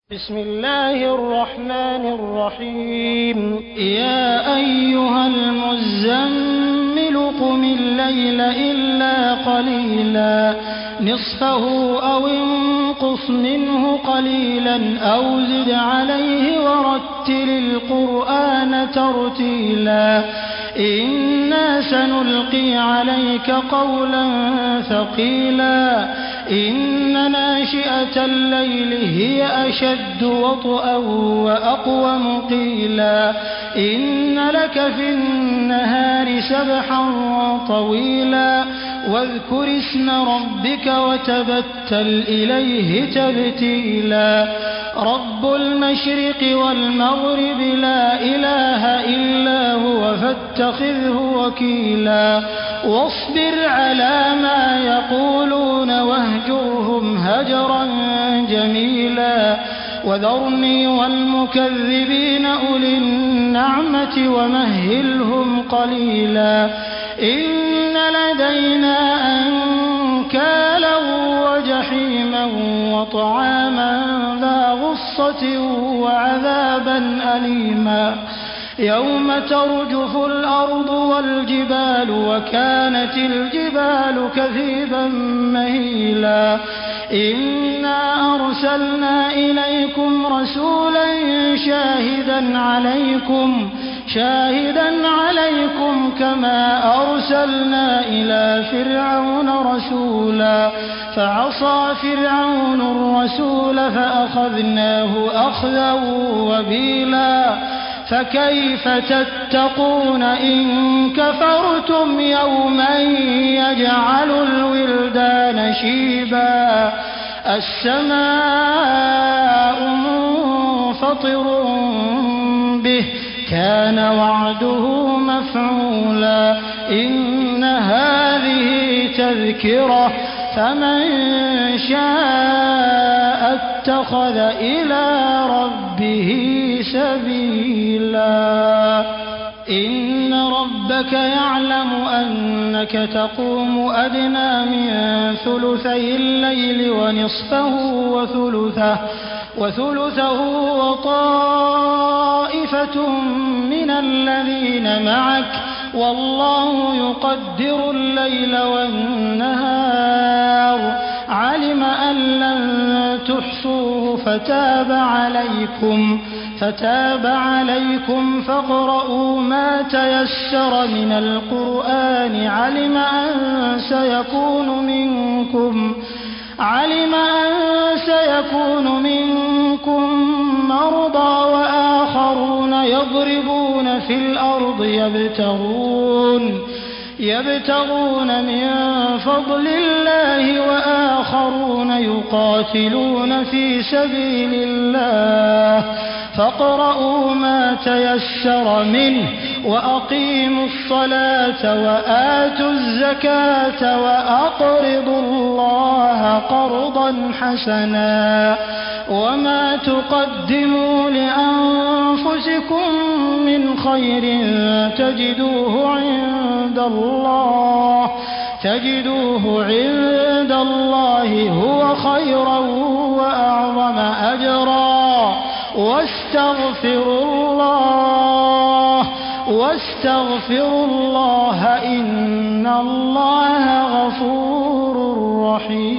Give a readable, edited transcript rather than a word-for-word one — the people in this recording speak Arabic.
بسم الله الرحمن الرحيم يا أيها المزمل قم الليل إلا قليلا نصفه أو انقص منه قليلا أو زد عليه ورتل القرآن ترتيلا إنا سنلقي عليك قولا ثقيلا إن ناشئة الليل هي أشد وطئا وأقوم قيلا إن لك في النهار سبحا طويلا واذكر اسم ربك وتبتل إليه تبتيلا رب المشرق والمغرب لا إله إلا هو فاتخذه وكيلا واصبر على ما يقولون واهجرهم هجرا جميلا وذرني والمكذبين أولي النعمة ومهلهم قليلا إن لدينا أنكالا وجحيما وطعاما ذا غصة وعذابا أليما يوم ترجف الأرض والجبال وكانت الجبال كثيبا مهيلا إنا أرسلنا إليكم رسولا شاهدا عليكم كما أرسلنا إلى فرعون رسولا فعصى فرعون الرسول فأخذناه أخذا وبيلا فكيف تتقون إن كفرتم يوما يجعل الولدان شيبا السماء منفطر به كان وعده مفعولا إن هذه تذكرة فمن شاء اتخذ إلى ربه سبيلا إن ربك يعلم أنك تقوم أدنى من ثلثي الليل ونصفه وثلثه وطائفة من الذين معك والله يقدر الليل والنهار علم أن لن تحصوه فتاب عليكم فاقرؤوا ما تيسر من القرآن علم أن سيكون منكم مرضى وآخرون يضربون في الأرض يبتغون من فضل الله وآخرون يقاتلون في سبيل الله فاقرؤوا ما تيسر منه وأقيموا الصلاة وآتوا الزكاة وأقرضوا الله قرضا حسنا وما تقدموا لأنفسكم من خير تجدوه عند الله هو خيرا وأعظم أجرا واستغفروا الله إن الله غفور رحيم